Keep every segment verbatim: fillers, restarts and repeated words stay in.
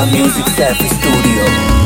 a Music Self Studio.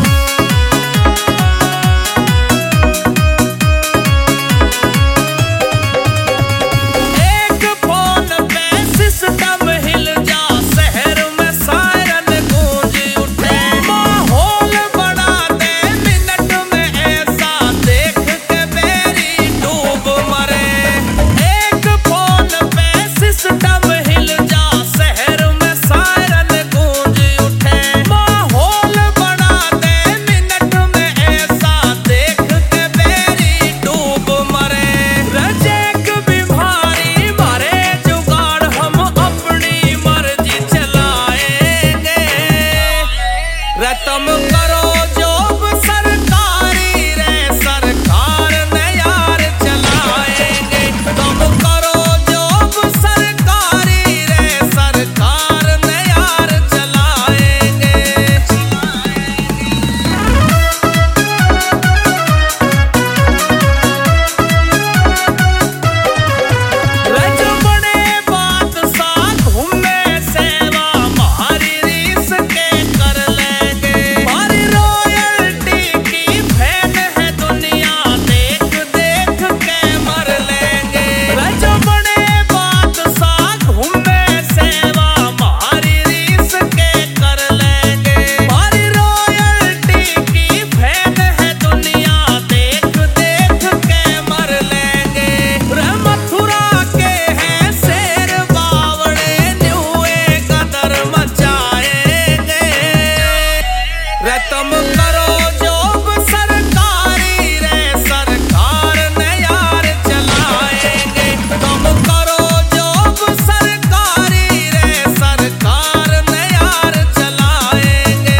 तुम करो job सरकारी रे सरकार ने यार चलाएंगे। तुम करो जॉब सरकारी रे सरकार ने यार चलाएंगे। रज बड़े बादशाह घूमे सेवा मारी रीस के कर लेंगे। तुम करो जॉब सरकारी रे सरकार ने यार चलाएंगे। तुम करो जॉब सरकारी रे सरकार ने यार चलाएंगे।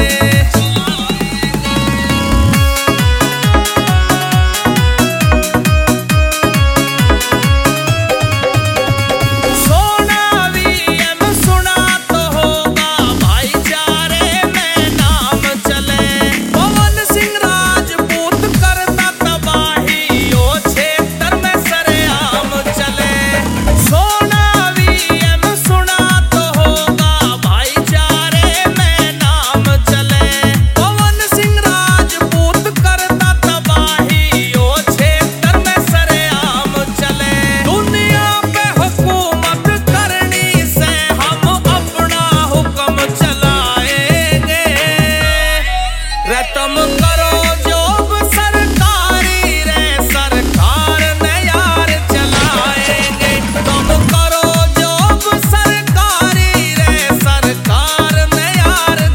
सोना वीएम सुना तो होगा भाईचारे में नाम चले। पवन सिंह राजपूत करता तबाही ओ क्षेत्र में सरेआम चले। सोना वीएम सुना तो होगा भाईचारे में नाम चले। पवन सिंह राजपूत करता तबाही ओ क्षेत्र में सरेआम चले। दुनिया पे हुकूमत करनी से हम अपना हुक्म चलाएंगे। रे तुम करो जॉब सरकारी रे सरकार ने यार चलाएंगे। तुम करो जॉब सरकारी रे सरकार ने यार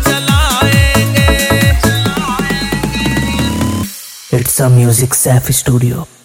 चलाएंगे। It's a Music Self Studio.